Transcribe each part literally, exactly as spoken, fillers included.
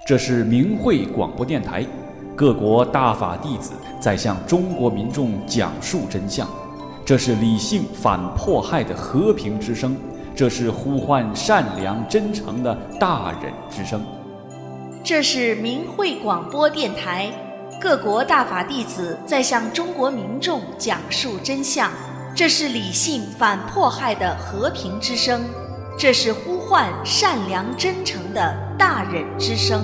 这是明慧广播电台，各国大法弟子在向中国民众讲述真相。这是理性反迫害的和平之声，这是呼唤善良真诚的大忍之声。 这是明慧广播电台，各国大法弟子在向中国民众讲述真相。这是理性反迫害的和平之声，这是呼唤善良真诚的大忍之声。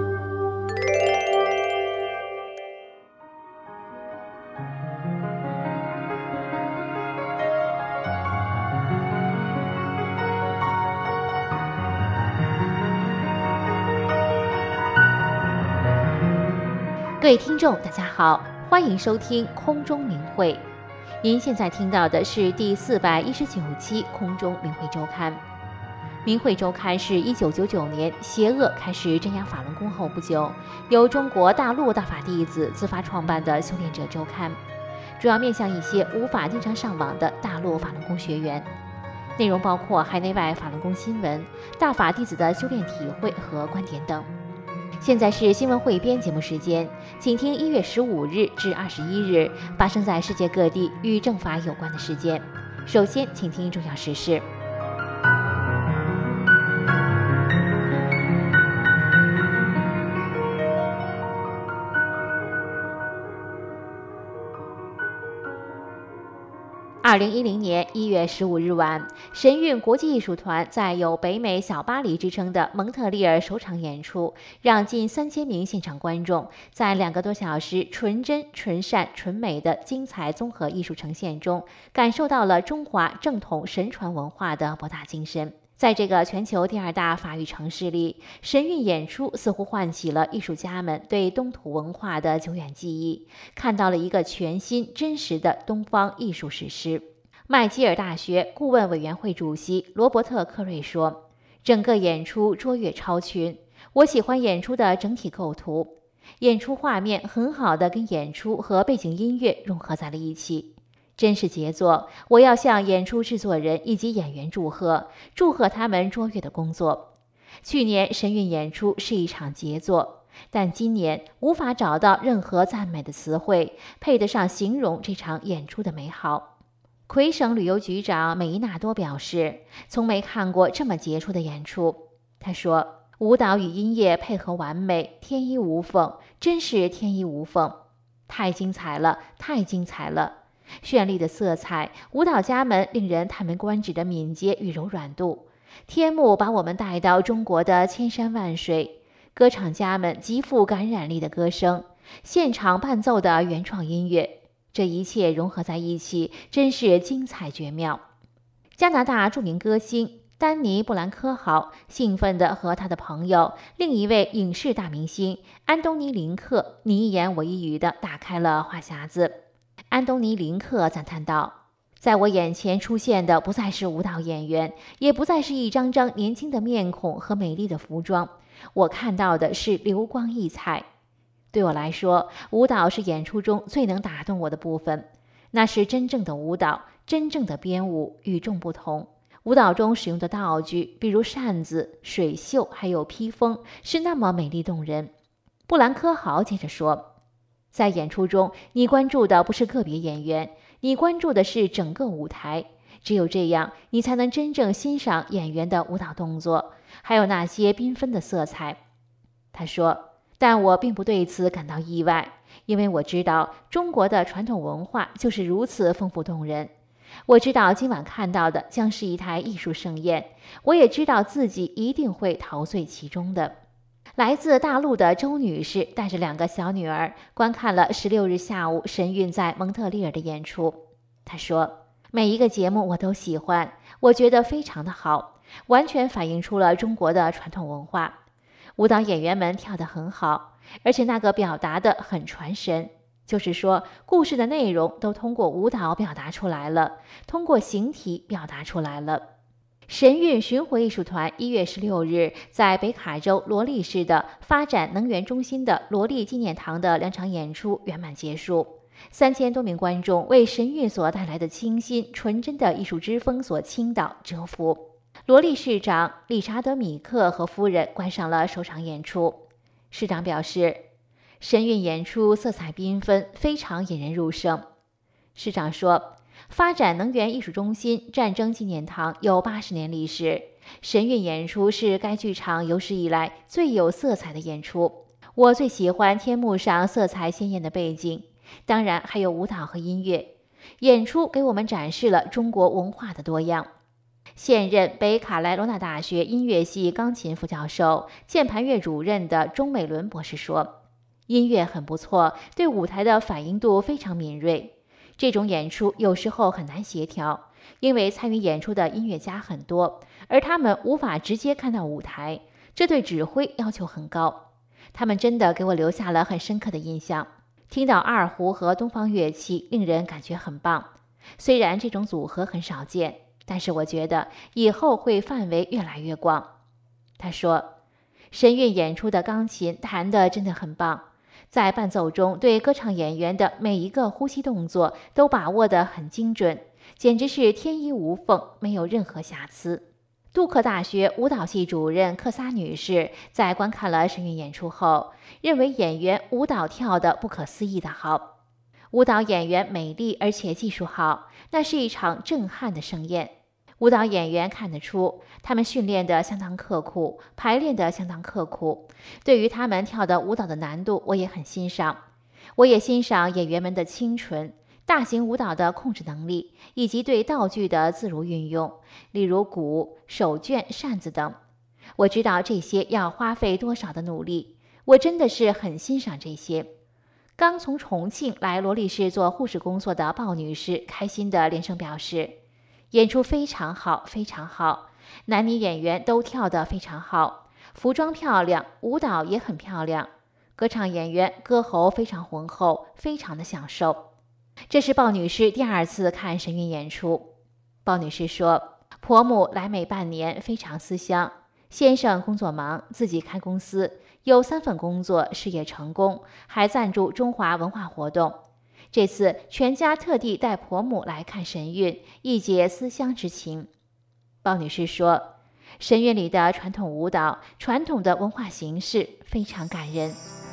各位听众大家好，欢迎收听空中明慧。您现在听到的是第四百一十九期空中明慧周刊。明慧周刊是一九九九年邪恶开始镇压法轮功后不久，由中国大陆大法弟子自发创办的修炼者周刊，主要面向一些无法经常上网的大陆法轮功学员。内容包括海内外法轮功新闻、大法弟子的修炼体会和观点等。现在是新闻汇编节目时间，请听一月十五日至二十一日发生在世界各地与正法有关的事件。首先，请听重要时事。二零一零年一月十五日晚，神韵国际艺术团在有北美小巴黎之称的蒙特利尔首场演出，让近三千名现场观众在两个多小时纯真、纯善、纯美的精彩综合艺术呈现中，感受到了中华正统神传文化的博大精深。在这个全球第二大法语城市里，神韵演出似乎唤起了艺术家们对东土文化的久远记忆，看到了一个全新真实的东方艺术史诗。麦基尔大学顾问委员会主席罗伯特·克瑞说，整个演出卓越超群，我喜欢演出的整体构图，演出画面很好的跟演出和背景音乐融合在了一起，真是杰作！我要向演出制作人以及演员祝贺，祝贺他们卓越的工作。去年神韵演出是一场杰作，但今年无法找到任何赞美的词汇配得上形容这场演出的美好。魁省旅游局长美伊纳多表示，从没看过这么杰出的演出。他说，舞蹈与音乐配合完美，天衣无缝，真是天衣无缝，太精彩了，太精彩了！绚丽的色彩，舞蹈家们令人叹为观止的敏捷与柔软度，天幕把我们带到中国的千山万水，歌唱家们极富感染力的歌声，现场伴奏的原创音乐，这一切融合在一起，真是精彩绝妙。加拿大著名歌星丹尼·布兰科豪兴奋地和他的朋友，另一位影视大明星安东尼·林克你一言我一语地打开了话匣子。安东尼·林克赞叹道，在我眼前出现的不再是舞蹈演员，也不再是一张张年轻的面孔和美丽的服装，我看到的是流光溢彩。对我来说，舞蹈是演出中最能打动我的部分，那是真正的舞蹈，真正的编舞，与众不同。舞蹈中使用的道具，比如扇子、水袖还有披风，是那么美丽动人。布兰科豪接着说，在演出中，你关注的不是个别演员，你关注的是整个舞台，只有这样，你才能真正欣赏演员的舞蹈动作，还有那些缤纷的色彩。他说，但我并不对此感到意外，因为我知道中国的传统文化就是如此丰富动人。我知道今晚看到的将是一台艺术盛宴，我也知道自己一定会陶醉其中的。来自大陆的周女士带着两个小女儿观看了十六日下午神韵在蒙特利尔的演出。她说，每一个节目我都喜欢，我觉得非常的好，完全反映出了中国的传统文化。舞蹈演员们跳得很好，而且那个表达得很传神，就是说故事的内容都通过舞蹈表达出来了，通过形体表达出来了。神韵巡回艺术团一月十六日在北卡州罗利市的发展能源中心的罗利纪念堂的两场演出圆满结束，三千多名观众为神韵所带来的清新纯真的艺术之风所倾倒折服。罗利市长理查德·米克和夫人观赏了首场演出。 市长表示，神韵演出色彩缤纷，非常引人入胜。市长说，发展能源艺术中心战争纪念堂有八十年历史，神韵演出是该剧场有史以来最有色彩的演出。我最喜欢天幕上色彩鲜艳的背景，当然还有舞蹈和音乐。演出给我们展示了中国文化的多样。现任北卡莱罗纳大学音乐系钢琴副教授、键盘乐主任的钟美伦博士说，音乐很不错，对舞台的反应度非常敏锐。这种演出有时候很难协调，因为参与演出的音乐家很多，而他们无法直接看到舞台，这对指挥要求很高。他们真的给我留下了很深刻的印象。听到二胡和东方乐器，令人感觉很棒。虽然这种组合很少见，但是我觉得以后会范围越来越广。他说，神韵演出的钢琴弹得真的很棒，在伴奏中对歌唱演员的每一个呼吸动作都把握得很精准，简直是天衣无缝，没有任何瑕疵。杜克大学舞蹈系主任克萨女士在观看了神韵演出后，认为演员舞蹈跳得不可思议的好。舞蹈演员美丽而且技术好，那是一场震撼的盛宴。舞蹈演员看得出，他们训练得相当刻苦，排练得相当刻苦。对于他们跳的舞蹈的难度，我也很欣赏。我也欣赏演员们的清纯。大型舞蹈的控制能力，以及对道具的自如运用，例如鼓、手绢、扇子等。我知道这些要花费多少的努力，我真的是很欣赏这些。刚从重庆来罗丽市做护士工作的鲍女士开心地连声表示，演出非常好，非常好，男女演员都跳得非常好，服装漂亮，舞蹈也很漂亮，歌唱演员歌喉非常浑厚，非常的享受。这是鲍女士第二次看神韵演出。鲍女士说，婆母来美半年，非常思乡。先生工作忙，自己开公司，有三份工作，事业成功，还赞助中华文化活动。这次全家特地带婆母来看神韵，一解思乡之情。鲍女士说，神韵里的传统舞蹈、传统的文化形式非常感人。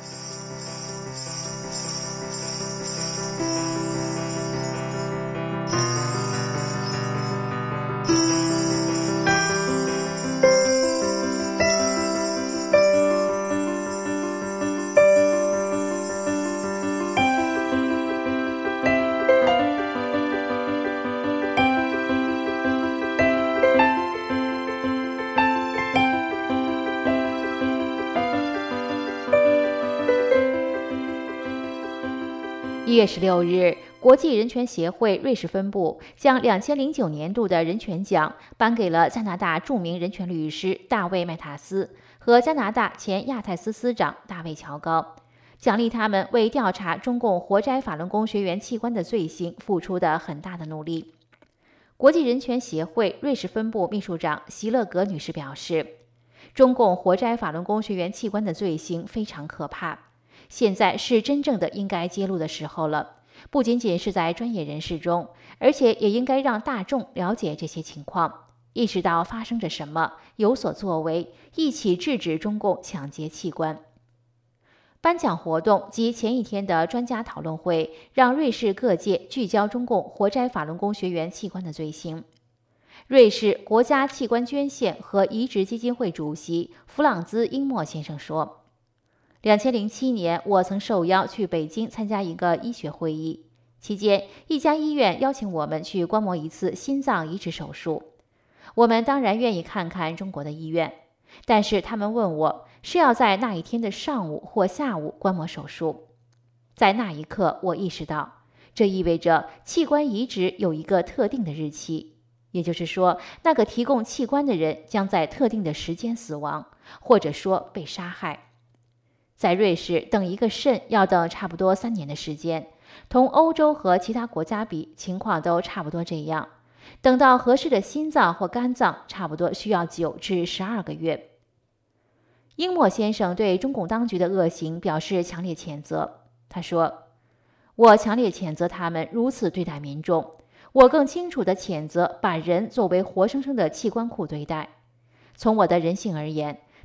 一月十六日，国际人权协会瑞士分部将两千零九年度的人权奖颁给了加拿大著名人权律师大卫·麦塔斯和加拿大前亚太司司长大卫·乔高，奖励他们为调查中共活摘法轮功学员器官的罪行付出的很大的努力。国际人权协会瑞士分部秘书长席勒格女士表示，中共活摘法轮功学员器官的罪行非常可怕。现在是真正的应该揭露的时候了，不仅仅是在专业人士中，而且也应该让大众了解这些情况，意识到发生着什么，有所作为，一起制止中共抢劫器官。颁奖活动及前一天的专家讨论会，让瑞士各界聚焦中共活摘法轮功学员器官的罪行。瑞士国家器官捐献和移植基金会主席弗朗兹·英默先生说，两千零七年，我曾受邀去北京参加一个医学会议，期间一家医院邀请我们去观摩一次心脏移植手术。我们当然愿意看看中国的医院，但是他们问我是要在那一天的上午或下午观摩手术。在那一刻，我意识到，这意味着器官移植有一个特定的日期，也就是说，那个提供器官的人将在特定的时间死亡，或者说被杀害。在瑞士，等一个肾要等差不多三年的时间，同欧洲和其他国家比，情况都差不多这样。等到合适的心脏或肝脏，差不多需要九至十二个月。英默先生对中共当局的恶行表示强烈谴责。他说：“我强烈谴责他们如此对待民众。我更清楚地谴责把人作为活生生的器官库对待。从我的人性而言，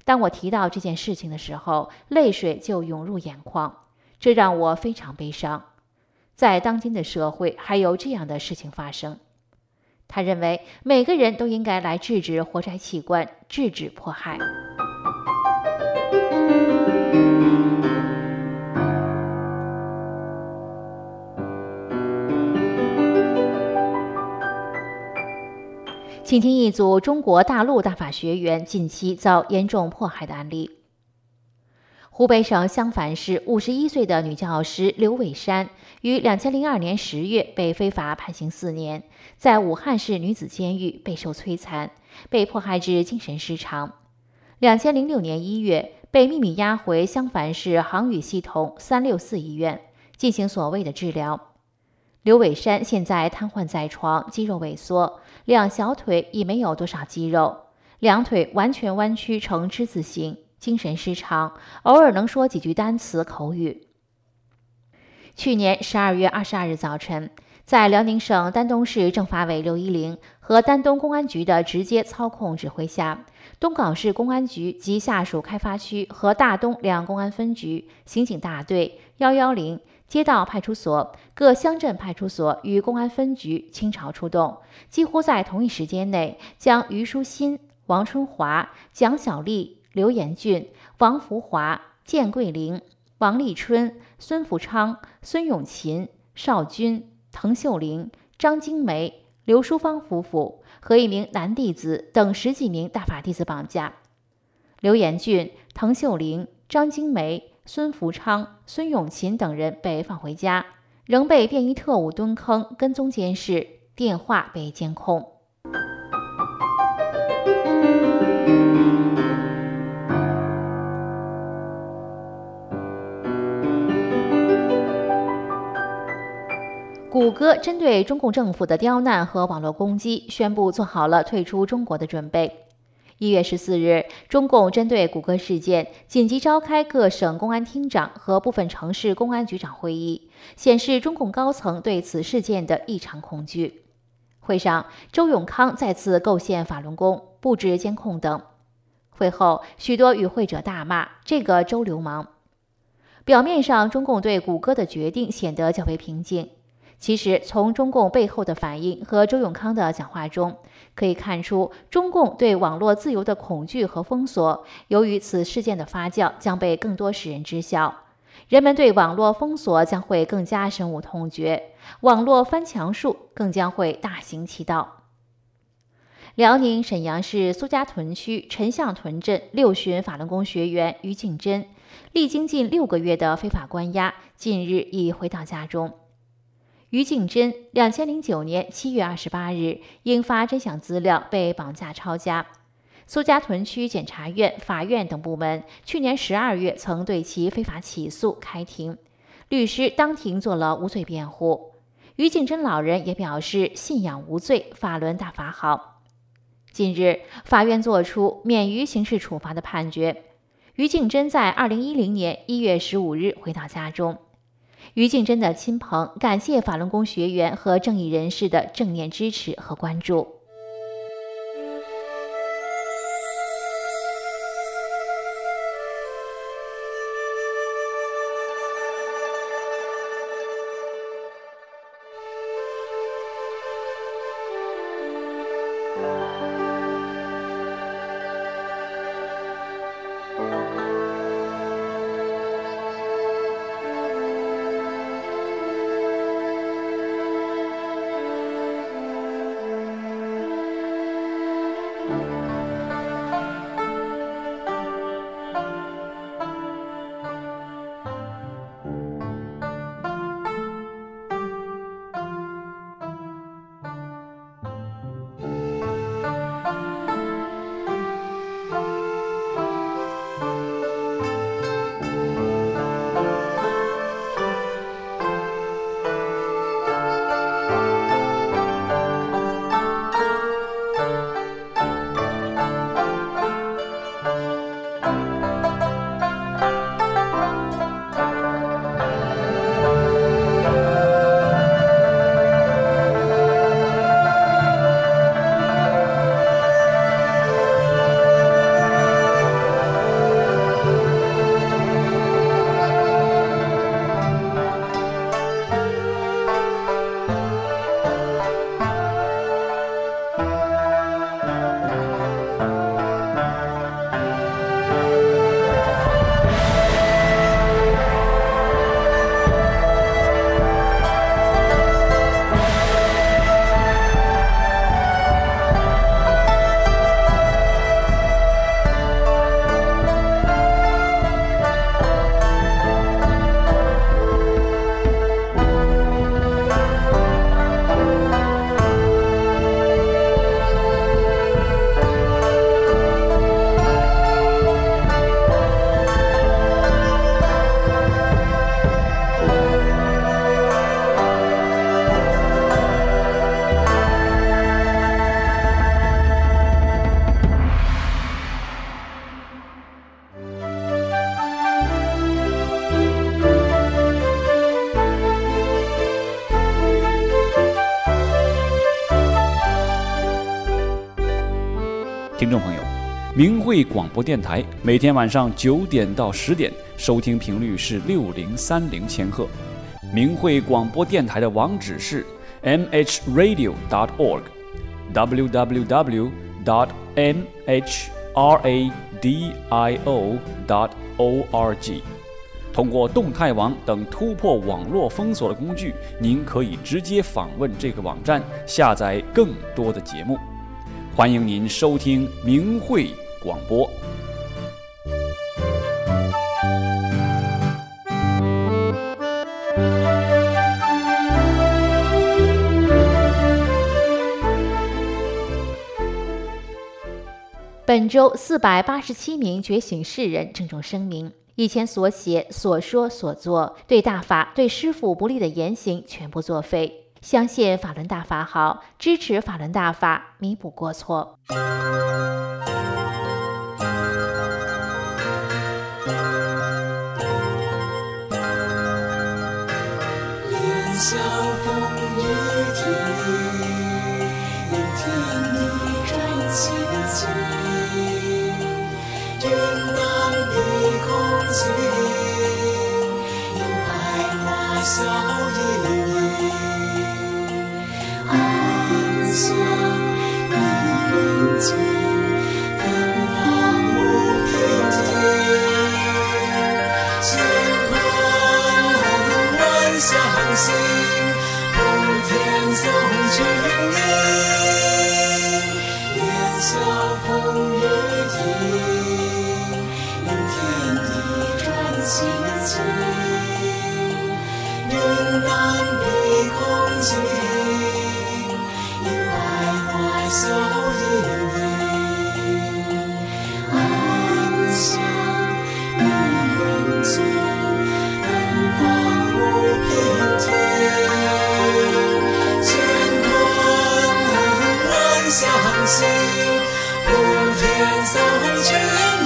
当我提到这件事情的时候，泪水就涌入眼眶，这让我非常悲伤。在当今的社会，还有这样的事情发生。他认为每个人都应该来制止活摘器官，制止迫害。请听一组中国大陆大法学员近期遭严重迫害的案例。湖北省襄樊市五十一岁的女教师刘伟珊于两千零二年十月被非法判刑四年，在武汉市女子监狱备受摧残，被迫害致精神失常。两千零六年一月，被秘密押回襄樊市航宇系统三六四医院进行所谓的治疗。刘伟珊现在瘫痪在床，肌肉萎缩，两小腿已没有多少肌肉，两腿完全弯曲成之字形，精神失常，偶尔能说几句单词口语。去年十二月二十二日早晨，在辽宁省丹东市政法委刘一玲和丹东公安局的直接操控指挥下，东港市公安局及下属开发区和大东两公安分局、刑警大队、一一零、街道派出所、各乡镇派出所与公安分局倾巢出动，几乎在同一时间内，将于淑欣、王春华、蒋小丽、刘延俊、王福华、建桂玲、王立春、孙福昌、孙永琴、邵军、滕秀玲、张金梅、刘淑芳夫妇和一名男弟子等十几名大法弟子绑架。刘延俊、滕秀玲、张金梅、孙福昌、孙永琴等人被放回家，仍被便衣特务蹲坑跟踪监视，电话被监控。谷歌针对中共政府的刁难和网络攻击，宣布做好了退出中国的准备。一月十四日，中共针对谷歌事件紧急召开各省公安厅长和部分城市公安局长会议，显示中共高层对此事件的异常恐惧。会上，周永康再次构陷法轮功，布置监控等。会后，许多与会者大骂这个周流氓。表面上，中共对谷歌的决定显得较为平静。其实，从中共背后的反应和周永康的讲话中，可以看出中共对网络自由的恐惧和封锁。由于此事件的发酵，将被更多使人知晓，人们对网络封锁将会更加深恶痛绝，网络翻墙术更将会大行其道。辽宁沈阳市苏家屯区陈巷屯镇六旬法轮功学员于静珍，历经近六个月的非法关押，近日已回到家中。于静珍两千零九年七月二十八日因发真相资料被绑架抄家。苏家屯区检察院、法院等部门去年十二月曾对其非法起诉开庭，律师当庭做了无罪辩护。于静珍老人也表示信仰无罪，法轮大法好。近日，法院作出免于刑事处罚的判决。于静珍在二零一零年一月十五日回到家中。于静珍的亲朋感谢法轮功学员和正义人士的正面支持和关注。 听众朋友，明慧广播电台每天晚上九点到十点，收听频率是六零三零千赫。明慧广播电台的网址是 m h radio dot org w w w dot m h radio dot org。通过动态网等突破网络封锁的工具，您可以直接访问这个网站，下载更多的节目。欢迎您收听明慧广播。 本周四百八十七名觉醒世人郑重声明，以前所写、所说、所做，对大法、对师父不利的言行全部作废。相信法轮大法好，支持法轮大法，弥补过错。 连晓风雨停，迎天地转心境，云南碧空尽，迎百花笑盈盈。安详一人间，芬芳无平静。乾坤万象兴，普天颂君名。连晓风雨停，迎天地转心境。云南碧空尽，笑盈盈。安详一人间，芬芳无平静。乾坤万象兴，普天颂君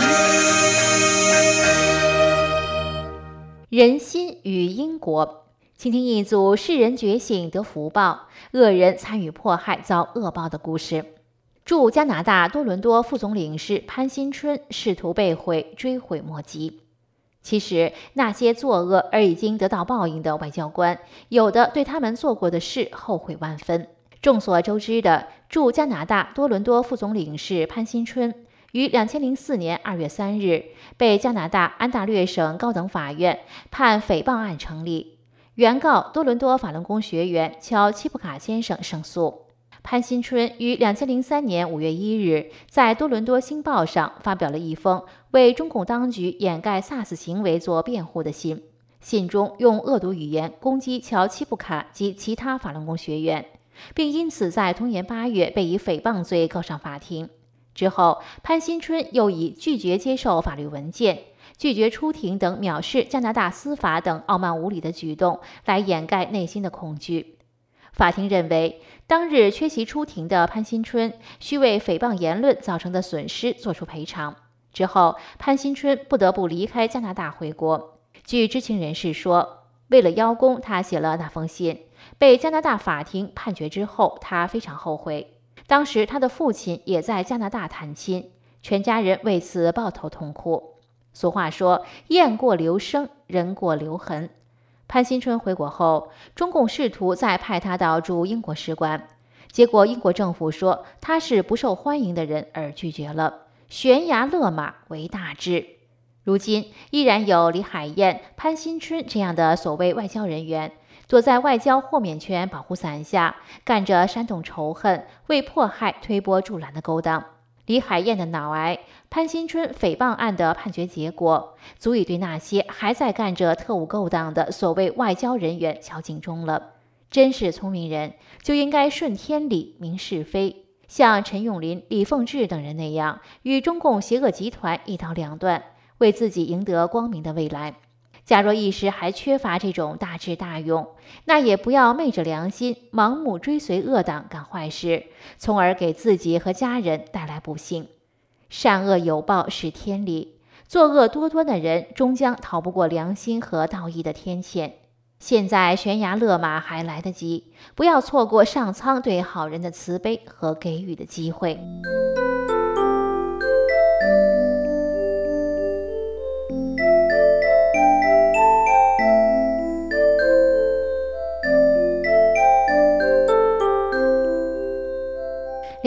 名。 人心与因果。倾听一组世人觉醒得福报，恶人参与迫害遭恶报的故事。驻加拿大多伦多副总领事潘新春试图被毁，追悔莫及。其实那些作恶而已经得到报应的外交官，有的对他们做过的事后悔万分。众所周知的驻加拿大多伦多副总领事潘新春于二零零四年二月三日被加拿大安大略省高等法院判诽谤案成立。原告多伦多法轮功学员乔齐普卡先生胜诉。潘新春于二零零三年五月一日在多伦多星报上发表了一封为中共当局掩盖 SARS 行为做辩护的信，信中用恶毒语言攻击乔齐普卡及其他法轮功学员，并因此在同年八月被以诽谤罪告上法庭。之后，潘新春又以拒绝接受法律文件、拒绝出庭等藐视加拿大司法等傲慢无礼的举动来掩盖内心的恐惧。法庭认为，当日缺席出庭的潘新春需为诽谤言论造成的损失作出赔偿。之后，潘新春不得不离开加拿大回国。据知情人士说，为了邀功，他写了那封信。被加拿大法庭判决之后，他非常后悔。当时他的父亲也在加拿大探亲，全家人为此抱头痛哭。俗话说，雁过留声，人过留痕。潘新春回国后，中共试图再派他到驻英国使馆，结果英国政府说他是不受欢迎的人而拒绝了，悬崖勒马为大治。如今依然有李海燕、潘新春这样的所谓外交人员，躲在外交豁免权保护伞下，干着煽动仇恨、为迫害推波助澜的勾当。李海燕的脑癌，潘新春诽谤案的判决结果，足以对那些还在干着特务勾当的所谓外交人员敲警钟了。真是聪明人，就应该顺天理、明是非，像陈永林、李凤智等人那样，与中共邪恶集团一刀两断，为自己赢得光明的未来。假若一时还缺乏这种大智大勇，那也不要昧着良心盲目追随恶党干坏事，从而给自己和家人带来不幸。善恶有报是天理，作恶多端的人终将逃不过良心和道义的天谴。现在悬崖勒马还来得及，不要错过上苍对好人的慈悲和给予的机会。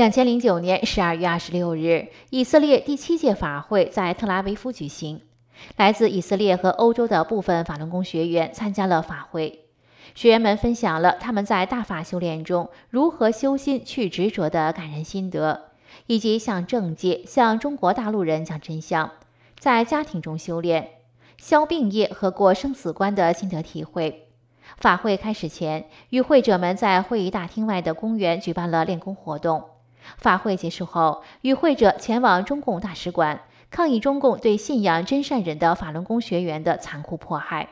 两千零九年十二月二十六日，以色列第七届法会在特拉维夫举行。来自以色列和欧洲的部分法轮功学员参加了法会。学员们分享了他们在大法修炼中如何修心去执着的感人心得，以及向政界、向中国大陆人讲真相，在家庭中修炼、消病业和过生死关的心得体会。法会开始前，与会者们在会议大厅外的公园举办了练功活动。法会结束后，与会者前往中共大使馆，抗议中共对信仰真善忍的法轮功学员的残酷迫害。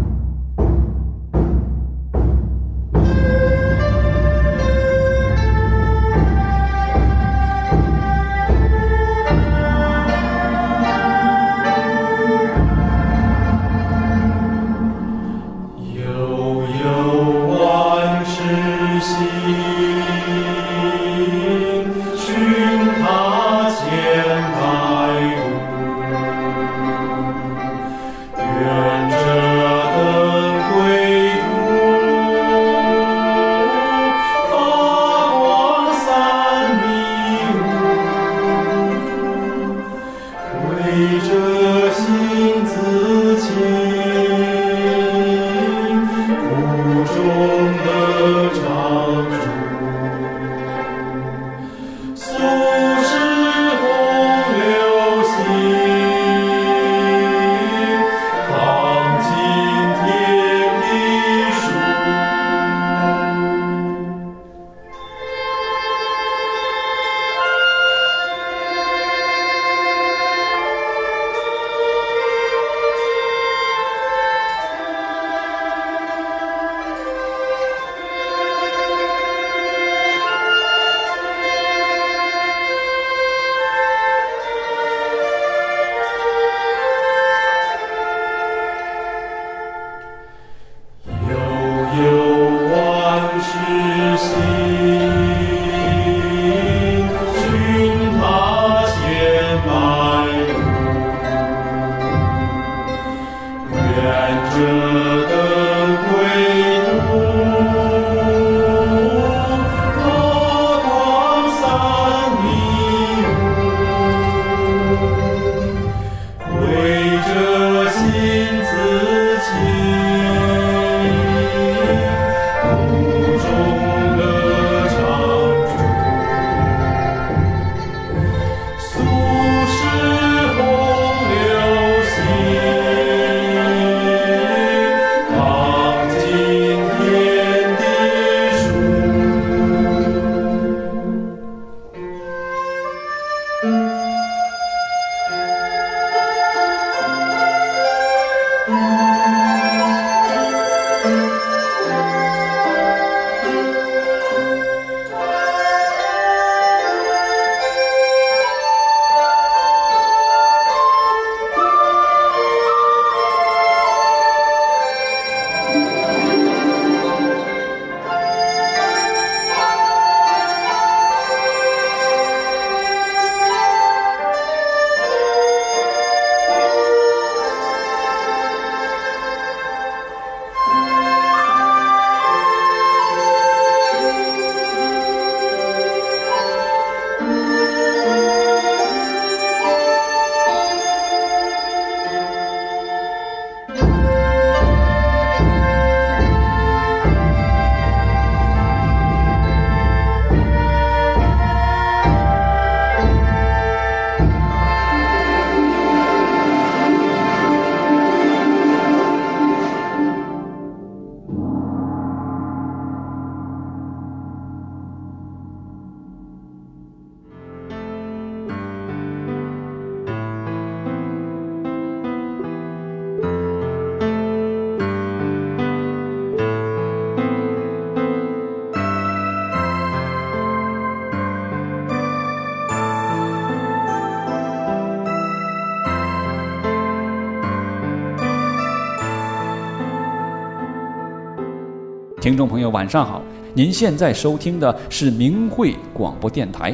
听众朋友，晚上好！您现在收听的是明慧广播电台。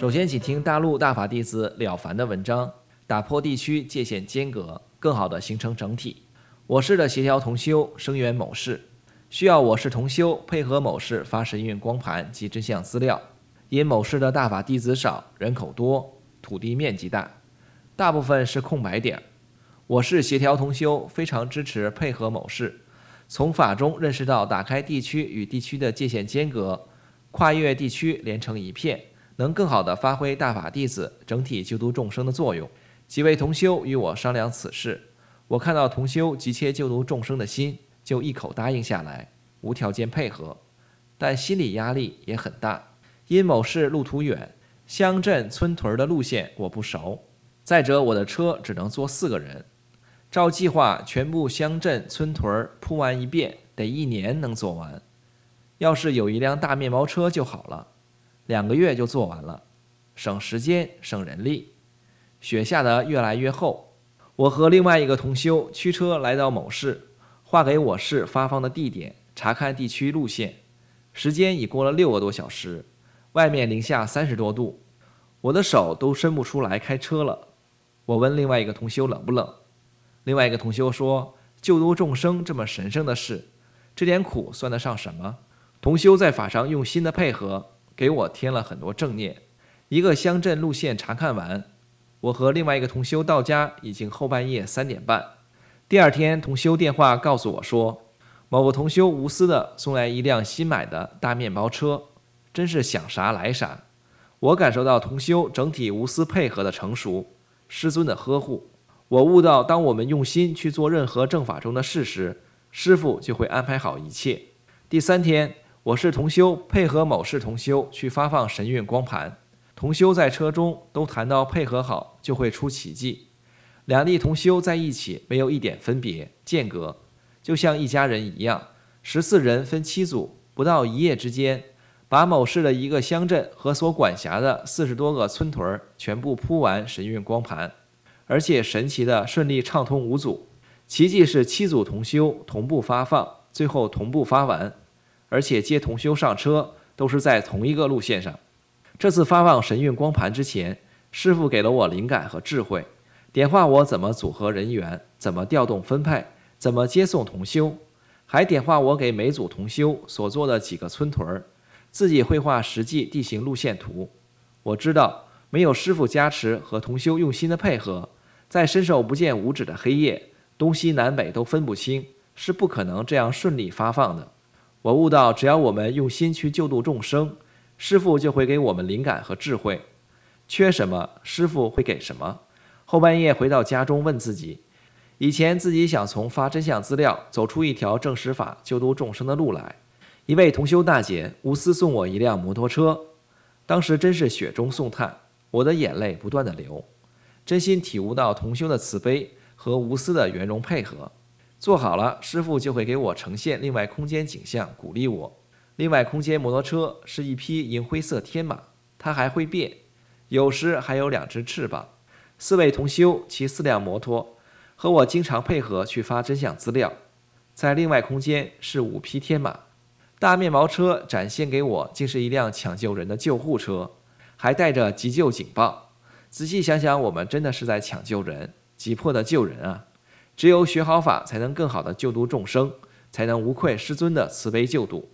首先请听大陆大法弟子了凡的文章，打破地区界限间隔，更好地形成整体。我市的协调同修声援某市，需要我市同修配合某市发神韵光盘及真相资料。因某市的大法弟子少，人口多，土地面积大，大部分是空白点。我市协调同修非常支持配合某市，从法中认识到打开地区与地区的界限间隔，跨越地区连成一片，能更好地发挥大法弟子整体救度众生的作用。几位同修与我商量此事，我看到同修急切救度众生的心，就一口答应下来，无条件配合，但心理压力也很大。因某市路途远，乡镇村屯的路线我不熟，再者我的车只能坐四个人，照计划全部乡镇村屯铺完一遍得一年能做完，要是有一辆大面包车就好了，两个月就做完了，省时间省人力。雪下得越来越厚，我和另外一个同修驱车来到某市，划给我市发放的地点，查看地区路线，时间已过了六个多小时，外面零下三十多度，我的手都伸不出来开车了。我问另外一个同修冷不冷，另外一个同修说，救度众生这么神圣的事，这点苦算得上什么？同修在法上用心的配合，给我添了很多正念。一个乡镇路线查看完，我和另外一个同修到家已经后半夜三点半。第二天同修电话告诉我说，某个同修无私的送来一辆新买的大面包车，真是想啥来啥。我感受到同修整体无私配合的成熟，师尊的呵护。我悟到，当我们用心去做任何正法中的事时，师父就会安排好一切。第三天，我市同修配合某市同修去发放神韵光盘，同修在车中都谈到配合好就会出奇迹。两地同修在一起没有一点分别间隔，就像一家人一样。十四人分七组，不到一夜之间，把某市的一个乡镇和所管辖的四十多个村屯全部铺完神韵光盘，而且神奇的顺利畅通无阻。奇迹是七组同修同步发放，最后同步发完，而且接同修上车都是在同一个路线上。这次发放神韵光盘之前，师父给了我灵感和智慧，点化我怎么组合人员，怎么调动分派，怎么接送同修，还点化我给每组同修所做的几个村屯，自己绘画实际地形路线图。我知道没有师父加持和同修用心的配合，在伸手不见五指的黑夜，东西南北都分不清，是不可能这样顺利发放的。我悟到，只要我们用心去救度众生，师父就会给我们灵感和智慧，缺什么师父会给什么。后半夜回到家中问自己，以前自己想从发真相资料走出一条正实法救度众生的路来，一位同修大姐无私送我一辆摩托车，当时真是雪中送炭，我的眼泪不断的流，真心体悟到同修的慈悲和无私的圆融配合。做好了，师父就会给我呈现另外空间景象，鼓励我。另外空间摩托车是一匹银灰色天马，它还会变，有时还有两只翅膀。四位同修骑四辆摩托，和我经常配合去发真相资料。在另外空间是五匹天马，大面包车展现给我竟是一辆抢救人的救护车，还带着急救警报。仔细想想，我们真的是在抢救人，急迫的救人啊！只有学好法，才能更好的救度众生，才能无愧师尊的慈悲救度。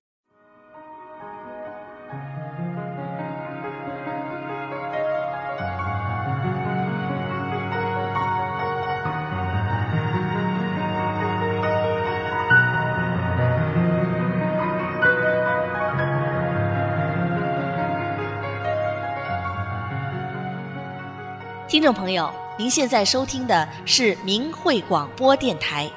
听众朋友，您现在收听的是明慧广播电台。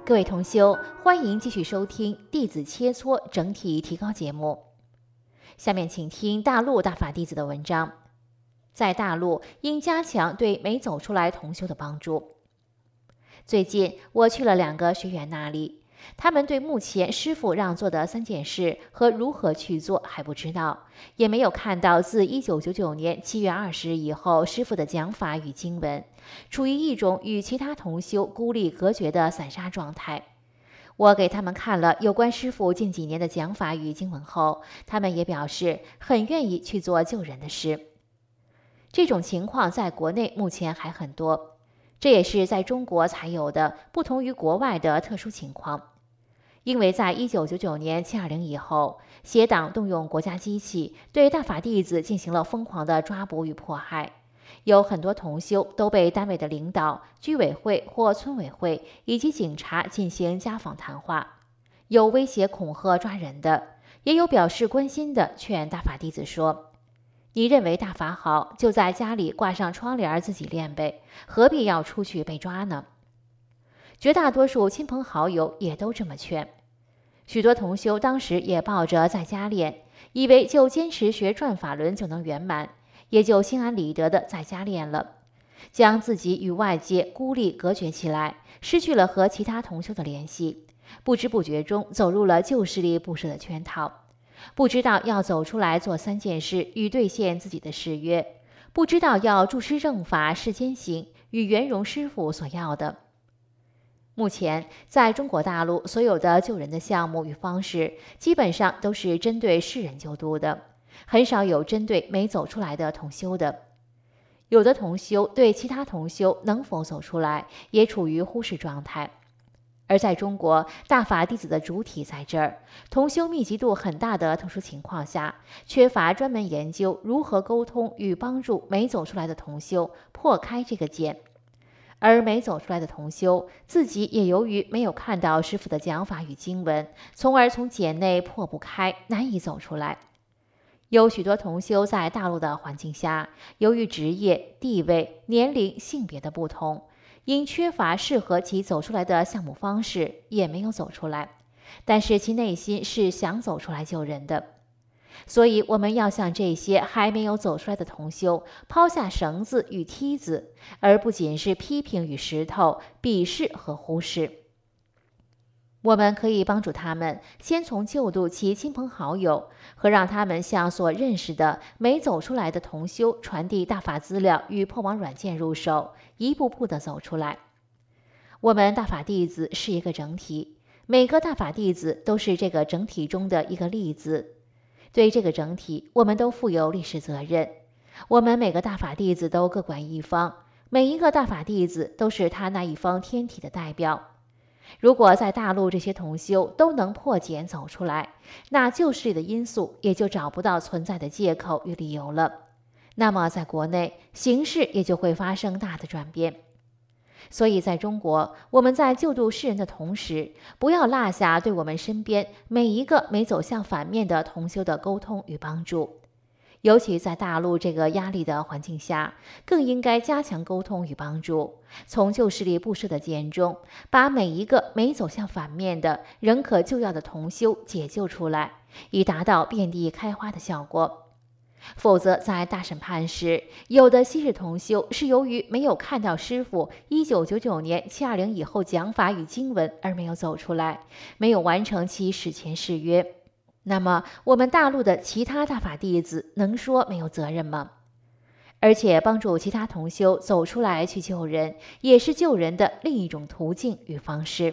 各位同修，欢迎继续收听《弟子切磋整体提高》节目。下面请听大陆大法弟子的文章。在大陆应加强对没走出来同修的帮助。最近我去了两个学员那里，他们对目前师父让做的三件事和如何去做还不知道，也没有看到自一九九九年七月二十日以后师父的讲法与经文，处于一种与其他同修孤立隔绝的散沙状态。我给他们看了有关师父近几年的讲法与经文后，他们也表示很愿意去做救人的事。这种情况在国内目前还很多，这也是在中国才有的不同于国外的特殊情况。因为在一九九九年七二零以后，邪党动用国家机器对大法弟子进行了疯狂的抓捕与迫害，有很多同修都被单位的领导、居委会或村委会以及警察进行家访谈话，有威胁恐吓抓人的，也有表示关心的劝大法弟子说，你认为大法好，就在家里挂上窗帘自己练呗，何必要出去被抓呢？绝大多数亲朋好友也都这么劝。许多同修当时也抱着在家练，以为就坚持学转法轮就能圆满，也就心安理得的在家练了，将自己与外界孤立隔绝起来，失去了和其他同修的联系，不知不觉中走入了旧势力布设的圈套，不知道要走出来做三件事与兑现自己的誓约，不知道要助师正法世间行与圆融师父所要的。目前在中国大陆，所有的救人的项目与方式基本上都是针对世人救度的，很少有针对没走出来的同修的。有的同修对其他同修能否走出来也处于忽视状态。而在中国大法弟子的主体在这儿，同修密集度很大的特殊情况下，缺乏专门研究如何沟通与帮助没走出来的同修破开这个茧。而没走出来的同修自己也由于没有看到师父的讲法与经文，从而从茧内破不开，难以走出来。有许多同修在大陆的环境下，由于职业、地位、年龄、性别的不同，因缺乏适合其走出来的项目方式，也没有走出来，但是其内心是想走出来救人的。所以我们要向这些还没有走出来的同修抛下绳子与梯子，而不仅是批评与石头、鄙视和忽视。我们可以帮助他们先从救度其亲朋好友和让他们向所认识的没走出来的同修传递大法资料与破网软件入手，一步步地走出来。我们大法弟子是一个整体，每个大法弟子都是这个整体中的一个粒子。对这个整体，我们都负有历史责任。我们每个大法弟子都各管一方，每一个大法弟子都是他那一方天体的代表。如果在大陆这些同修都能破茧走出来，那旧势力的因素也就找不到存在的借口与理由了。那么在国内，形势也就会发生大的转变。所以在中国，我们在救度世人的同时，不要落下对我们身边每一个没走向反面的同修的沟通与帮助。尤其在大陆这个压力的环境下，更应该加强沟通与帮助，从旧势力布设的茧中，把每一个没走向反面的仍可救药的同修解救出来，以达到遍地开花的效果。否则在大审判时，有的昔日同修是由于没有看到师父一九九九年七二零以后讲法与经文而没有走出来，没有完成其史前誓约。那么我们大陆的其他大法弟子能说没有责任吗？而且帮助其他同修走出来去救人，也是救人的另一种途径与方式。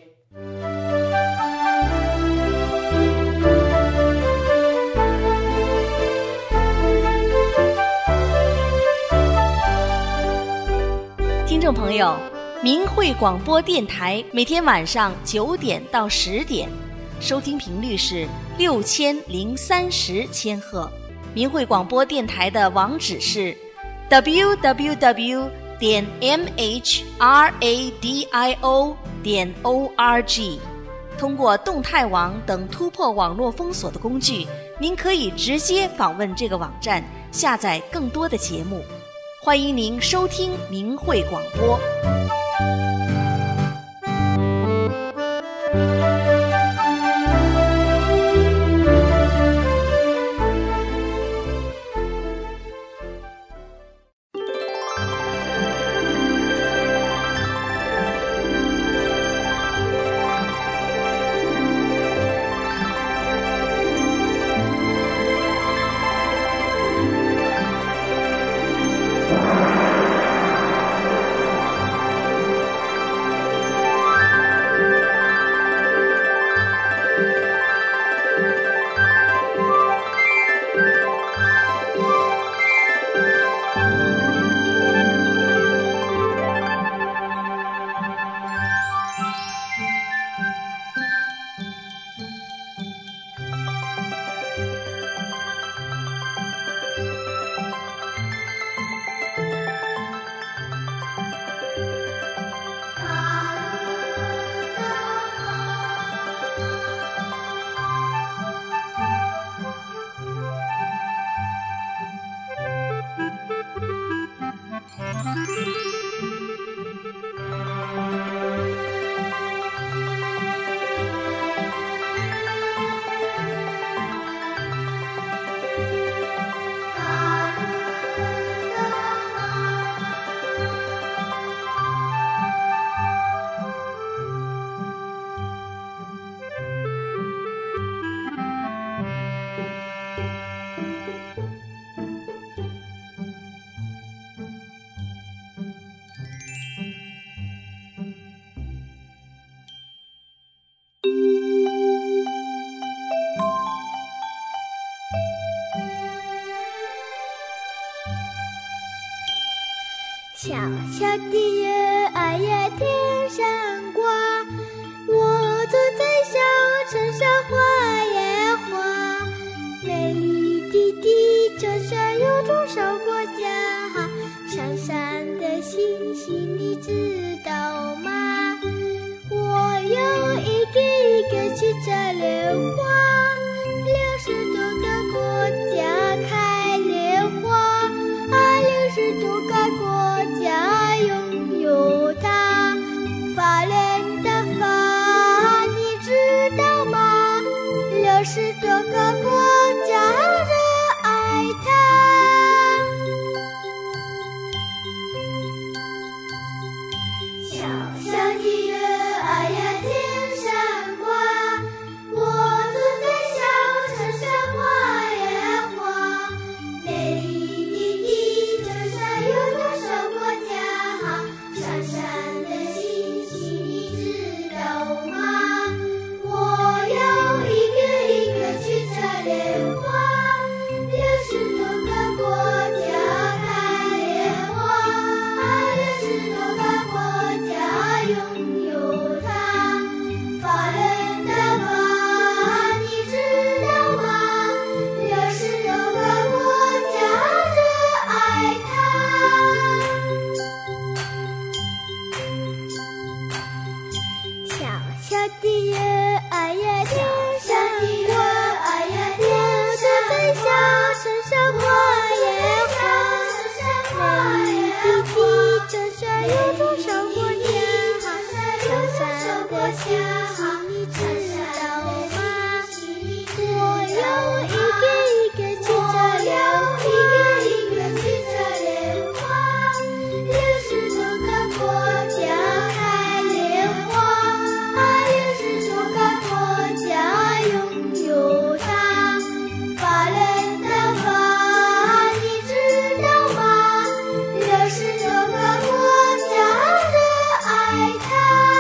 听众朋友，明慧广播电台每天晚上九点到十点，收听频率是六千零三十千赫。明慧广播电台的网址是 w w w 点 m h r a d i o 点 o r g。通过动态网等突破网络封锁的工具，您可以直接访问这个网站，下载更多的节目。欢迎您收听明慧广播。 小小的月儿呀天上挂，我坐在小城上画呀画。美丽的地球上有多少国家？闪闪的星星你知道吗？我要一个一个去摘莲花，六十多个国家开莲花啊，六十多个国家拥有它。法轮大法你知道吗？六十多个国家热爱它。小小的月儿呀天上挂，我坐在小城上画呀画。美丽的地球上有多少国家？闪闪的星星你知道吗？我要一个一个去采莲花，六十多个国家开莲花啊，六十多个国家拥有它。法轮大法你知道吗？六十多个国家热爱它。小小的月儿呀天上挂，我坐在小城上画呀画。美丽的地球上有多少国家？闪闪的星星你知道吗？我要一个一个去摘莲花，一个一个去采莲花。六十多个国家开莲花啊，六十多个国家拥有它。法轮大法你知道吗？六十多个国家热爱它。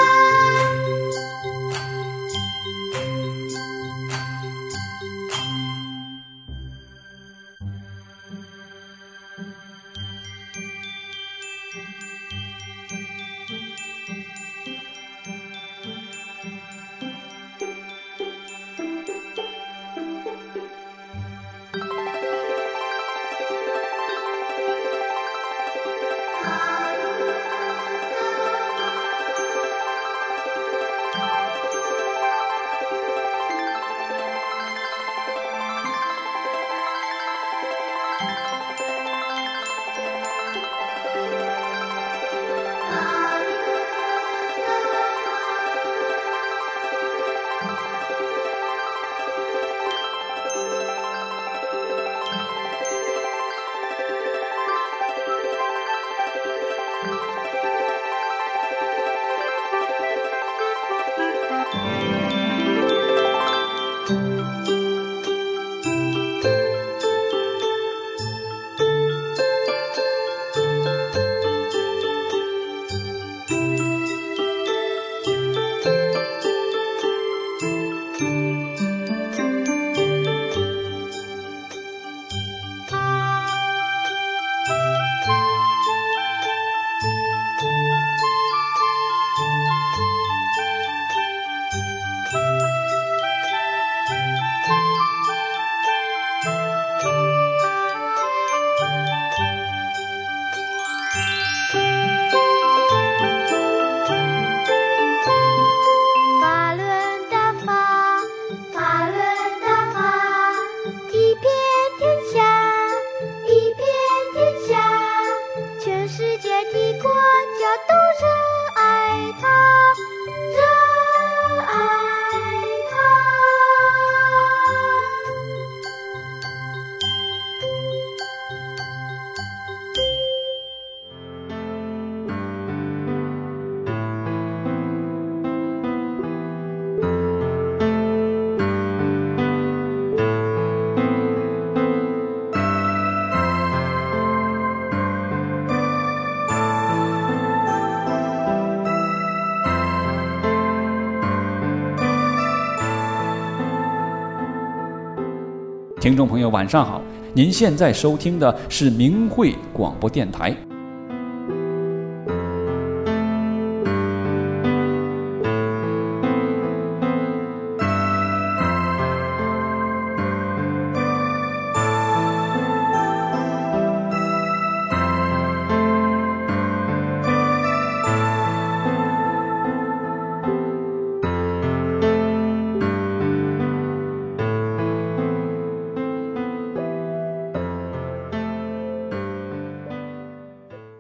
听众朋友晚上好，您现在收听的是明慧广播电台。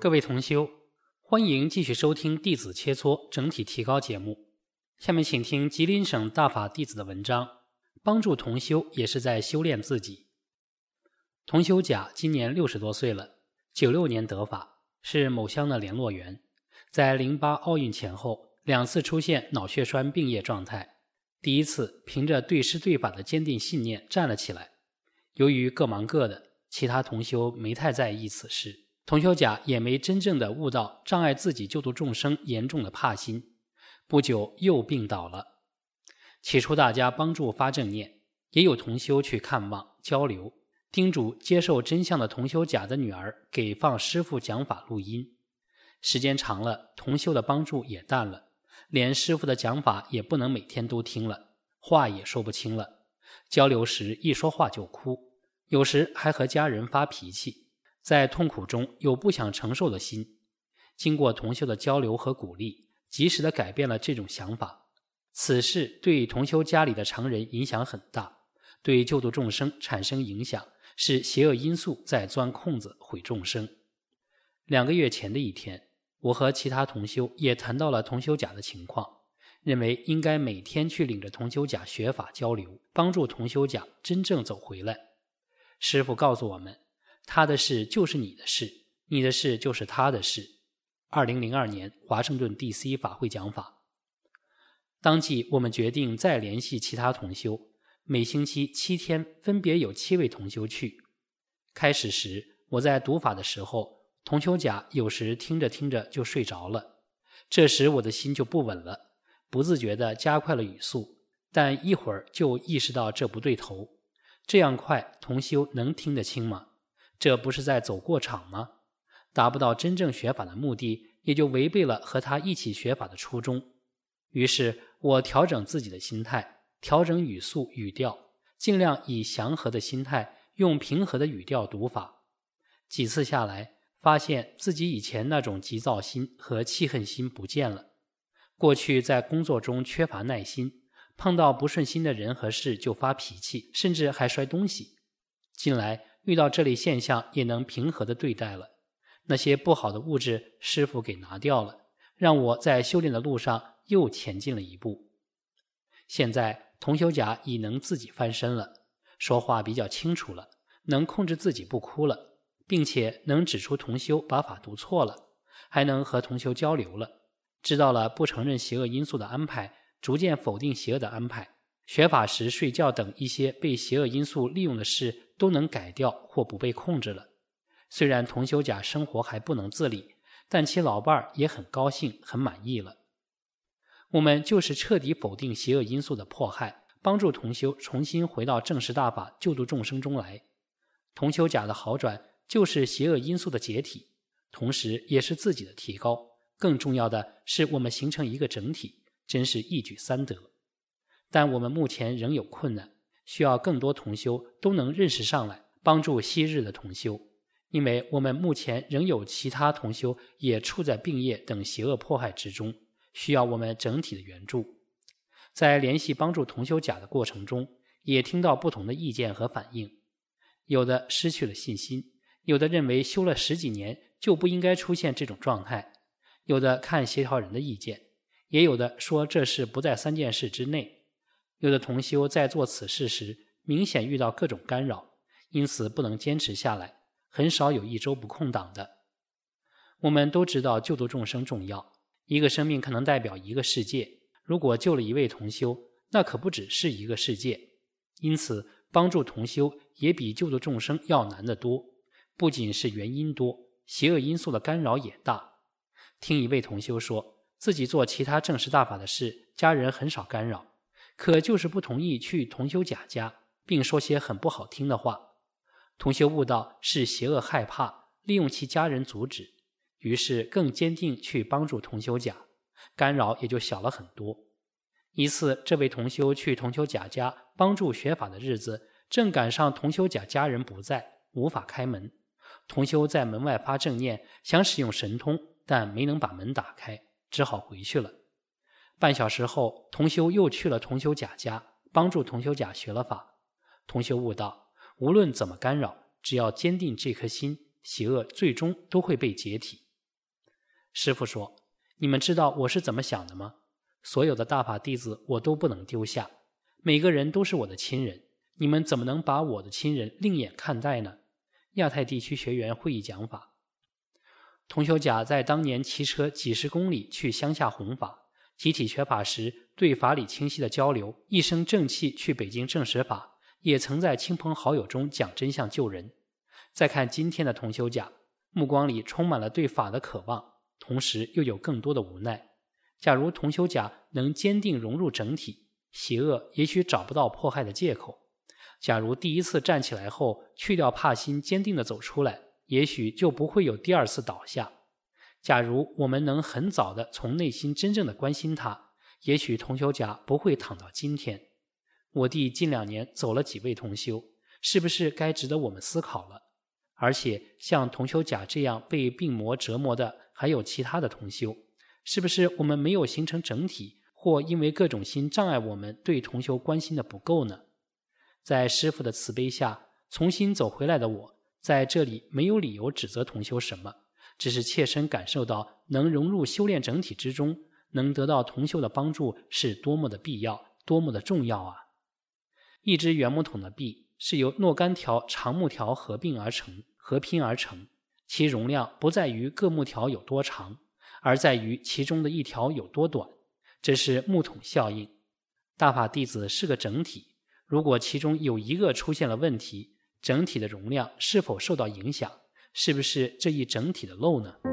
各位同修，欢迎继续收听弟子切磋整体提高节目。下面请听吉林省大法弟子的文章，帮助同修也是在修炼自己。同修甲今年六十多岁了，九六年得法，是某乡的联络员，在零八奥运前后两次出现脑血栓病业状态，第一次凭着对师对法的坚定信念站了起来。由于各忙各的，其他同修没太在意此事，同修甲也没真正的悟到障碍自己救度众生严重的怕心，不久又病倒了。起初大家帮助发正念，也有同修去看望交流，叮嘱接受真相的同修甲的女儿给放师父讲法录音。时间长了，同修的帮助也淡了，连师父的讲法也不能每天都听了，话也说不清了，交流时一说话就哭，有时还和家人发脾气，在痛苦中有不想承受的心。经过同修的交流和鼓励，及时地改变了这种想法。此事对同修家里的常人影响很大，对救度众生产生影响，是邪恶因素在钻空子毁众生。两个月前的一天，我和其他同修也谈到了同修甲的情况，认为应该每天去领着同修甲学法交流，帮助同修甲真正走回来。师父告诉我们，他的事就是你的事，你的事就是他的事。二零零二年华盛顿 D C 法会讲法。当即我们决定再联系其他同修，每星期七天分别有七位同修去。开始时我在读法的时候，同修甲有时听着听着就睡着了，这时我的心就不稳了，不自觉地加快了语速，但一会儿就意识到这不对头。这样快，同修能听得清吗？这不是在走过场吗？达不到真正学法的目的，也就违背了和他一起学法的初衷。于是我调整自己的心态，调整语速语调，尽量以祥和的心态，用平和的语调读法。几次下来，发现自己以前那种急躁心和气恨心不见了。过去在工作中缺乏耐心，碰到不顺心的人和事就发脾气，甚至还摔东西。近来遇到这类现象也能平和地对待了，那些不好的物质师父给拿掉了，让我在修炼的路上又前进了一步。现在同修甲已能自己翻身了，说话比较清楚了，能控制自己不哭了，并且能指出同修把法读错了，还能和同修交流了，知道了不承认邪恶因素的安排，逐渐否定邪恶的安排，学法时睡觉等一些被邪恶因素利用的事都能改掉或不被控制了。虽然同修甲生活还不能自理，但其老伴儿也很高兴很满意了。我们就是彻底否定邪恶因素的迫害，帮助同修重新回到正实大法救度众生中来。同修甲的好转就是邪恶因素的解体，同时也是自己的提高，更重要的是我们形成一个整体，真是一举三得。但我们目前仍有困难，需要更多同修都能认识上来，帮助昔日的同修。因为我们目前仍有其他同修也处在病业等邪恶迫害之中，需要我们整体的援助。在联系帮助同修甲的过程中，也听到不同的意见和反应，有的失去了信心，有的认为修了十几年就不应该出现这种状态，有的看协调人的意见，也有的说这事不在三件事之内。有的同修在做此事时明显遇到各种干扰，因此不能坚持下来，很少有一周不空档的。我们都知道救度众生重要，一个生命可能代表一个世界，如果救了一位同修，那可不只是一个世界。因此帮助同修也比救度众生要难得多，不仅是原因多，邪恶因素的干扰也大。听一位同修说，自己做其他正实大法的事，家人很少干扰，可就是不同意去同修甲家，并说些很不好听的话。同修悟道是邪恶害怕，利用其家人阻止，于是更坚定去帮助同修甲，干扰也就小了很多。一次，这位同修去同修甲家帮助学法的日子，正赶上同修甲家人不在，无法开门。同修在门外发正念，想使用神通，但没能把门打开，只好回去了。半小时后，同修又去了同修甲家，帮助同修甲学了法。同修悟道，无论怎么干扰，只要坚定这颗心，邪恶最终都会被解体。 师父说，你们知道我是怎么想的吗？所有的大法弟子我都不能丢下，每个人都是我的亲人，你们怎么能把我的亲人另眼看待呢？亚太地区学员会议讲法。同修甲在当年骑车几十公里去乡下弘法，集体学法时对法理清晰的交流，一生正气去北京证实法，也曾在亲朋好友中讲真相救人。再看今天的同修甲，目光里充满了对法的渴望，同时又有更多的无奈。假如同修甲能坚定融入整体，邪恶也许找不到迫害的借口。假如第一次站起来后去掉怕心，坚定地走出来，也许就不会有第二次倒下。假如我们能很早地从内心真正地关心他，也许同修甲不会躺到今天。我弟近两年走了几位同修，是不是该值得我们思考了？而且像同修甲这样被病魔折磨的还有其他的同修，是不是我们没有形成整体，或因为各种心障碍我们对同修关心的不够呢？在师父的慈悲下重新走回来的我，在这里没有理由指责同修什么，只是切身感受到能融入修炼整体之中，能得到同修的帮助是多么的必要，多么的重要啊！一只圆木桶的壁是由若干条长木条合并而成，合拼而成，其容量不在于各木条有多长，而在于其中的一条有多短，这是木桶效应。大法弟子是个整体，如果其中有一个出现了问题，整体的容量是否受到影响，是不是这一整体的漏呢？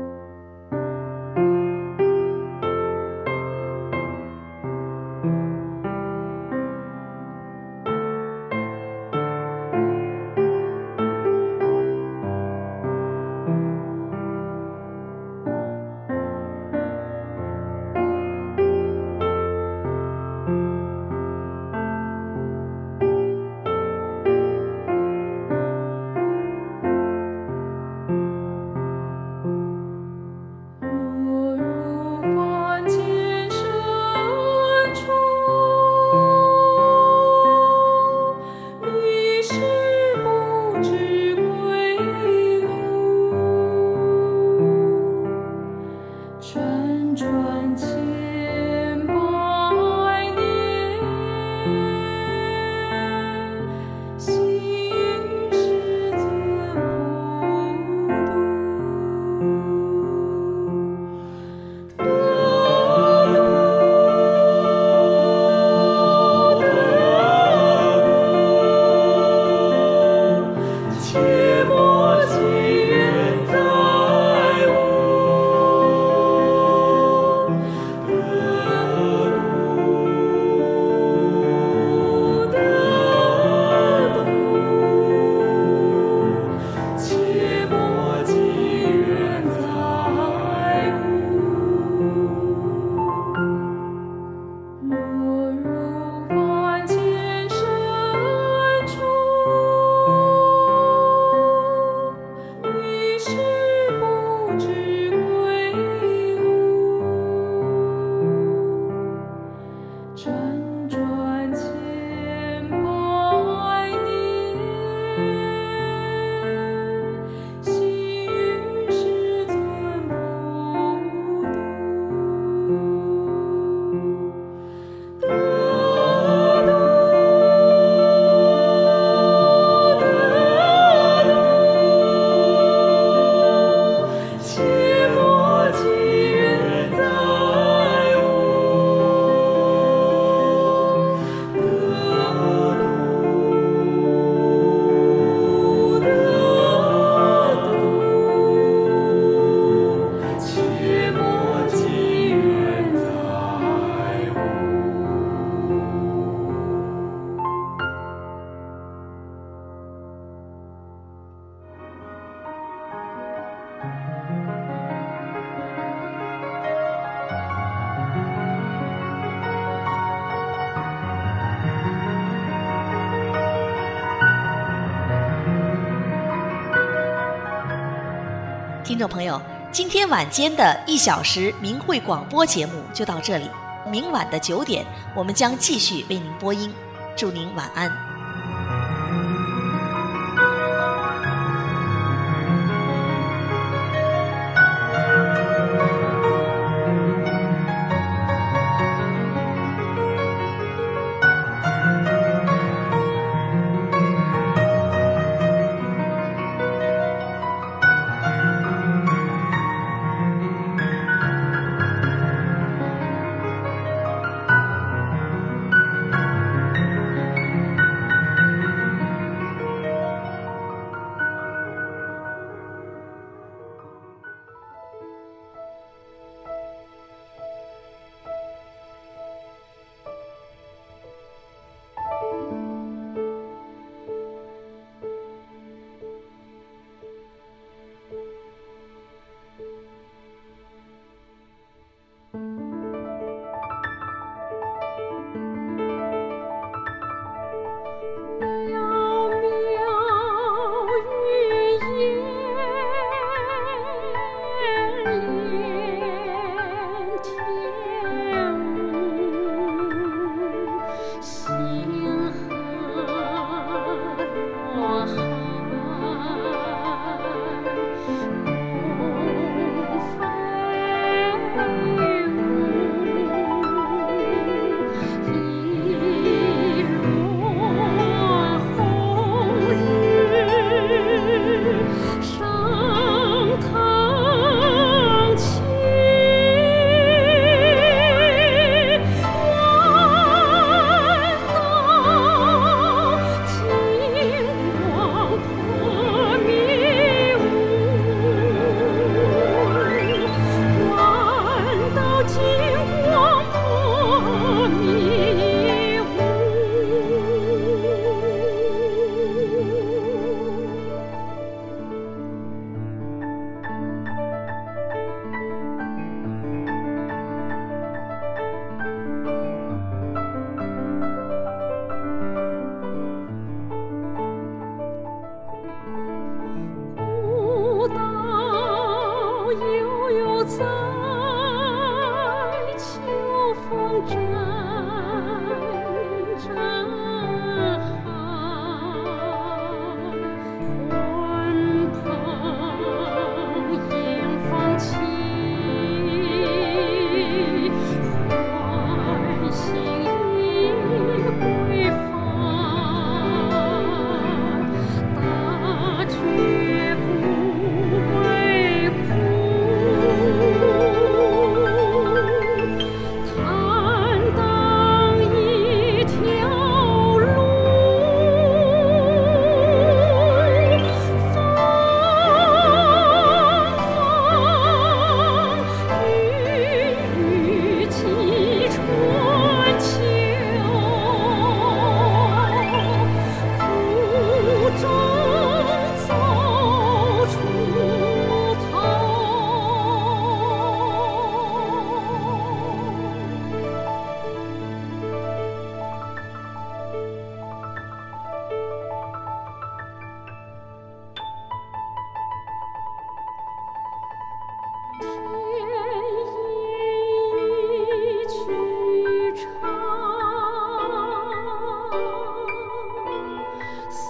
听众朋友，今天晚间的一小时明慧广播节目就到这里，明晚的九点我们将继续为您播音，祝您晚安。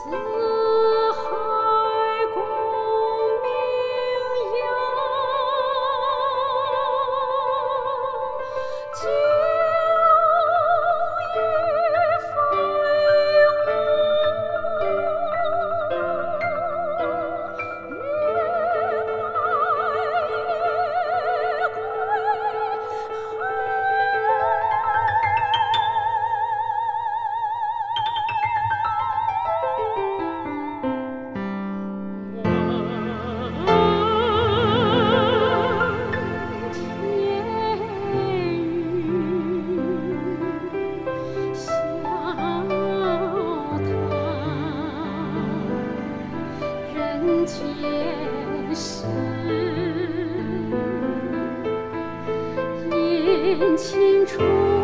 前世，眼前出。